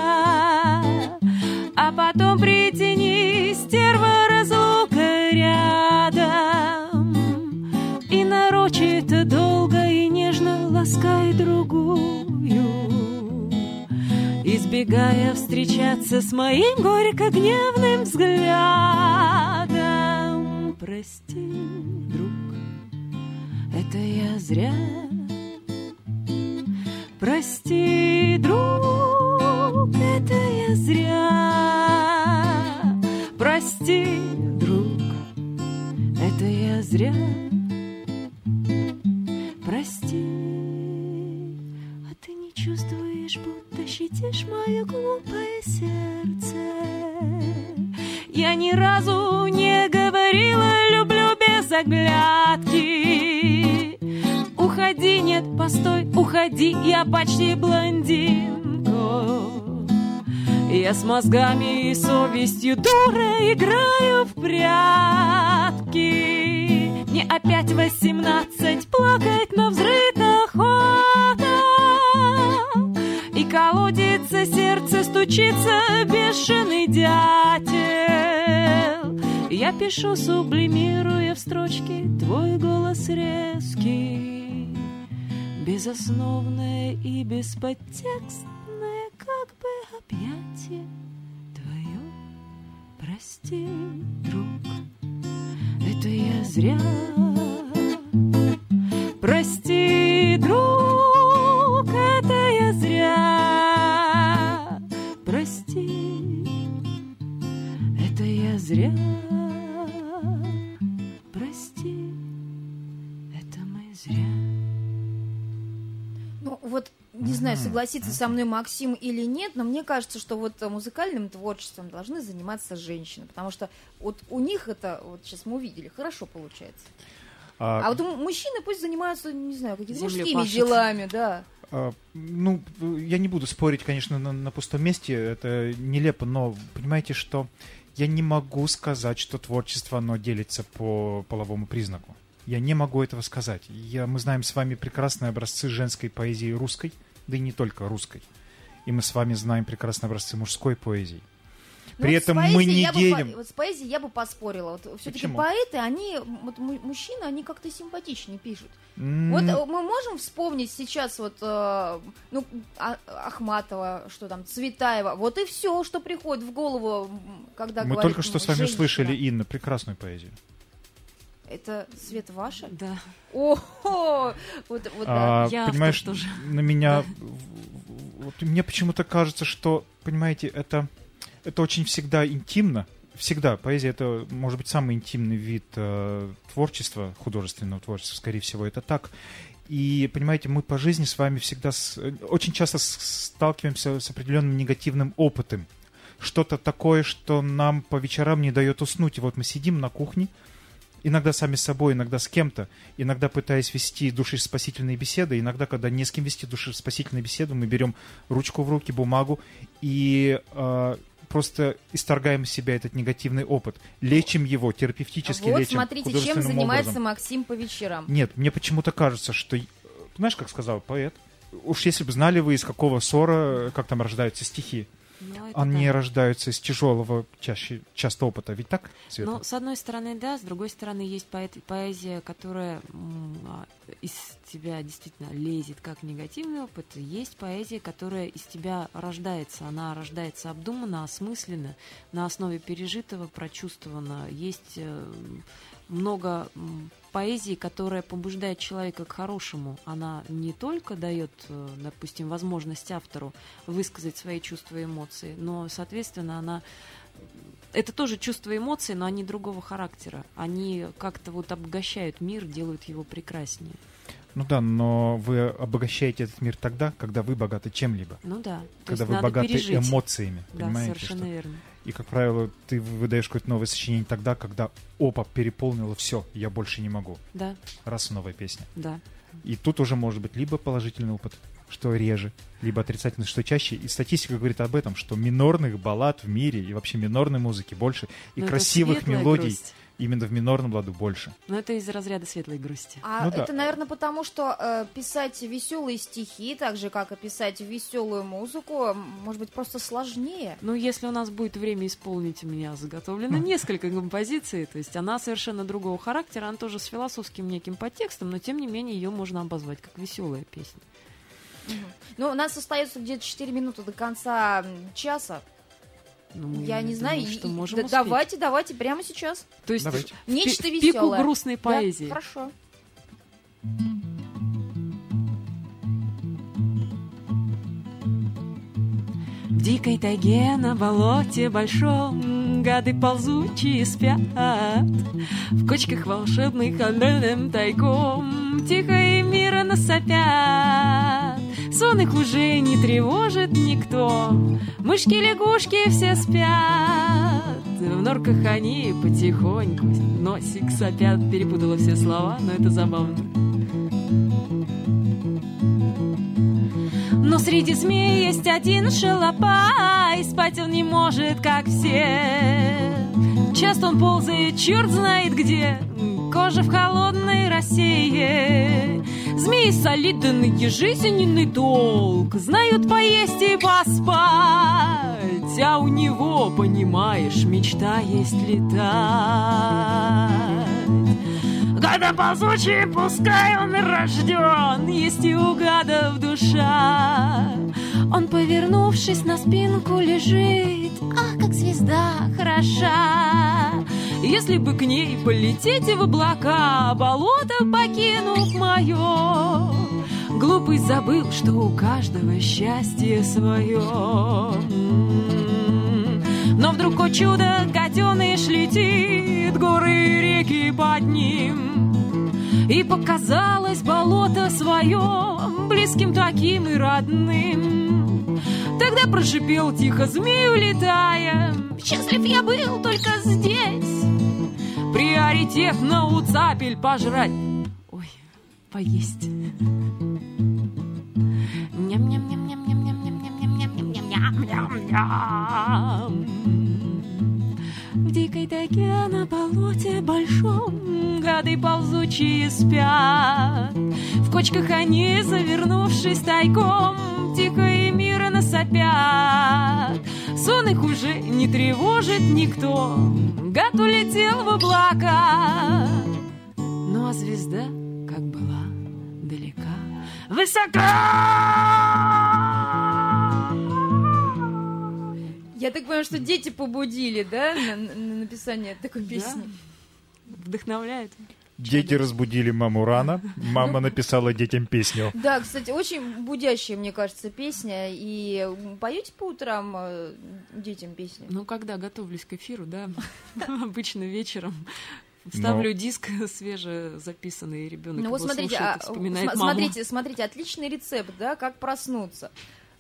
а потом притяни, стерва, разлука рядом, и нарочито долго и нежно ласкай другую, избегая встречаться с моим горько гневным взглядом. Прости, друг, это я зря. Прости, друг, это я зря. Прости, друг, это я зря. Прости, а ты не чувствуешь, будто щадишь мое глупое сердце. Я ни разу не говорила «люблю» без оглядки. Уходи, нет, постой, уходи, я почти блондинка. Я с мозгами и совестью дура играю в прятки. Мне опять 18, плакать на взрыв охота. И колодится сердце, стучится бешеный дятел. Я пишу, сублимируя в строчке твой голос резкий, безосновное и бесподтекстное, как бы объятие твое. Прости, друг, это я зря. Прости, друг, это я зря. Прости, это я зря. Прости, это мы зря. Ну, вот, не знаю, согласится со мной Максим или нет, но мне кажется, что вот музыкальным творчеством должны заниматься женщины, потому что вот у них это, вот сейчас мы увидели, хорошо получается. А вот мужчины пусть занимаются, не знаю, какими-то мужскими делами, да. Ну, я не буду спорить, конечно, на пустом месте, это нелепо, но понимаете, что я не могу сказать, что творчество, оно делится по половому признаку. Я не могу этого сказать. Мы знаем с вами прекрасные образцы женской поэзии русской, да и не только русской. И мы с вами знаем прекрасные образцы мужской поэзии. При этом мы не делим... Вот с поэзией я бы поспорила. Вот все-таки поэты, они, вот мужчины, они как-то симпатичнее пишут. Вот мы можем вспомнить сейчас вот, Ахматова, что там, Цветаева. Вот и все, что приходит в голову, когда мы говорит только что с вами услышали, Инна, прекрасную поэзию. Это Свет ваша? Да. О-хо! Вот да. Понимаешь, тоже. На меня... Вот, мне почему-то кажется, что, понимаете, это очень всегда интимно. Всегда. Поэзия — это, может быть, самый интимный вид творчества, художественного творчества, скорее всего, это так. И, понимаете, мы по жизни с вами всегда очень часто сталкиваемся с определенным негативным опытом. что-то такое, что нам по вечерам не дает уснуть. И вот мы сидим на кухне, иногда сами с собой, иногда с кем-то, иногда пытаясь вести душеспасительные беседы, иногда, когда не с кем вести душеспасительные беседы, мы берем ручку в руки, бумагу и просто исторгаем из себя этот негативный опыт. Лечим его, терапевтически вот, лечим. Смотрите, чем занимается образом. Максим по вечерам. Нет, мне почему-то кажется, что... Знаешь, как сказал поэт? Уж если бы знали вы, из какого ссора, как там рождаются стихи. Они рождаются из тяжелого часто опыта. Ведь так, Света? Ну, с одной стороны, да, с другой стороны, есть поэзия, которая из тебя действительно лезет как негативный опыт. Есть поэзия, которая из тебя рождается. Она рождается обдуманно, осмысленно, на основе пережитого, прочувствовано. Есть много поэзии, которая побуждает человека к хорошему. Она не только дает, допустим, возможность автору высказать свои чувства и эмоции, но, соответственно, она... Это тоже чувства и эмоции, но они другого характера. Они как-то вот обогащают мир, делают его прекраснее. Ну да, но вы обогащаете этот мир тогда, когда вы богаты чем-либо. Ну да. Когда вы богаты пережить. Эмоциями. Да, понимаете, совершенно что? верно. И, как правило, ты выдаешь какое-то новое сочинение тогда, когда опа, переполнило все, я больше не могу. Да. Раз новая песня. Да. И тут уже может быть либо положительный опыт, что реже, либо отрицательный, что чаще. И статистика говорит об этом, что минорных баллад в мире и вообще минорной музыки больше, и но красивых мелодий грусть. Именно в минорном ладу больше. Но это из разряда светлой грусти. А это, наверное, потому что писать веселые стихи, так же, как и писать веселую музыку, может быть, просто сложнее. Ну, если у нас будет время исполнить, у меня заготовлено несколько композиций, то есть она совершенно другого характера, она тоже с философским неким подтекстом, но, тем не менее, ее можно обозвать как веселая песня. Ну, у нас остается где-то 4 минуты до конца часа. Ну, я не знаю, что можем успеть. Давайте прямо сейчас. То есть нечто веселое. Пику грустной поэзии. Да, хорошо. В дикой тайге на болоте большом гады ползучие спят. В кочках волшебных отдельным тайком тихо и мирно сопят. Сон их уже не тревожит никто, мышки-лягушки все спят. В норках они потихоньку носик сопят. Перепутала все слова, но это забавно. Но среди змей есть один шалопай, спать он не может, как все. Часто он ползает, черт знает где, кожа в холодной росе. Змеи солидный жизненный долг, знают поесть и поспать, а у него, понимаешь, мечта есть летать. Гадом ползучим, пускай он рожден, есть и у гадов душа. Он, повернувшись на спинку, лежит, ах, как звезда хороша. Если бы к ней полететь в облака, болото покинув мое, глупый забыл, что у каждого счастье свое. Но вдруг, о чудо, гаденыш летит, горы и реки под ним, и показалось болото свое близким таким и родным. Тогда прошипел тихо змей, улетая: счастлив я был только здесь. Приоритетно у цапель пожрать, ой, поесть. Ням-ням-ням-ням-ням-ням-ням-ням-ням-ням-ням. В дикой тайге на болоте большом гады ползучие спят. В кочках они, завернувшись тайком, тихо и мирно сопят. Сон их уже не тревожит никто, гад улетел в облака. Ну а звезда, как была далека, высока. Я так понимаю, что дети побудили, да, на написание такой песни? Да. Вдохновляет. Дети разбудили маму рано, мама написала детям песню. Да, кстати, очень будящая, мне кажется, песня. И поете по утрам детям песни? Ну, когда готовлюсь к эфиру, да, обычно вечером. Ставлю диск свежезаписанный, и ребенок его слушает и вспоминает маму. Смотрите, отличный рецепт, да, как проснуться.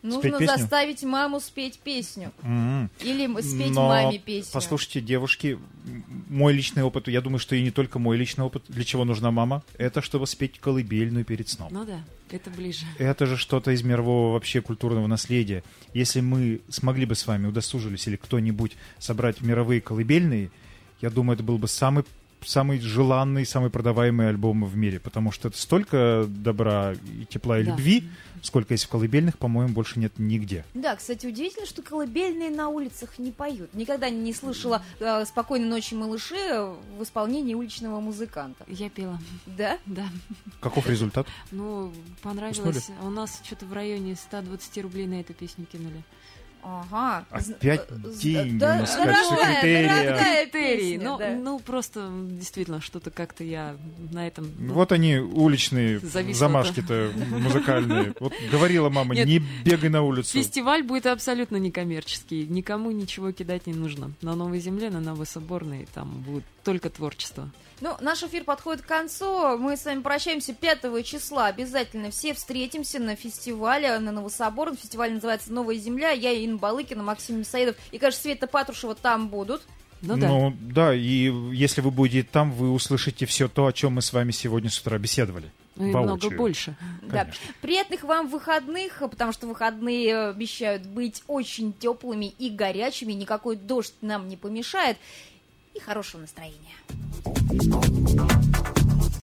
Нужно заставить маму спеть песню. Или спеть Но, маме песню. Послушайте, девушки, мой личный опыт, я думаю, что и не только мой личный опыт, для чего нужна мама, это чтобы спеть колыбельную перед сном. Ну да, это ближе. Это же что-то из мирового вообще культурного наследия. Если мы смогли бы с вами, удосужились, или кто-нибудь собрать мировые колыбельные, я думаю, это был бы самый желанный, самый продаваемый альбом в мире, потому что это столько добра и тепла и любви, сколько есть в колыбельных, по-моему, больше нет нигде. Да, кстати, удивительно, что колыбельные на улицах не поют. Никогда не слышала «Спокойной ночи, малыши» в исполнении уличного музыканта. Я пела. Да? Да. Каков результат? Ну, понравилось. Уснули? У нас что-то в районе 120 рублей на эту песню кинули. Ага. Опять деньги на скачку критерия. Ну, просто действительно, что-то как-то я на этом... Вот они, уличные замашки-то музыкальные. Вот говорила мама, не бегай на улицу. Фестиваль будет абсолютно некоммерческий. Никому ничего кидать не нужно. На Новой Земле, на Новособорной там будет только творчество. Ну, наш эфир подходит к концу. Мы с вами прощаемся 5 числа. Обязательно все встретимся на фестивале, на Новособорном. Фестиваль называется «Новая земля». Я, Инна Балыкина, Максим Мясоедов и, кажется, Света Патрушева там будут. Ну да, и если вы будете там, вы услышите все то, о чем мы с вами сегодня с утра беседовали. Ну и много больше. Да. Приятных вам выходных, потому что выходные обещают быть очень теплыми и горячими. Никакой дождь нам не помешает. И хорошего настроения.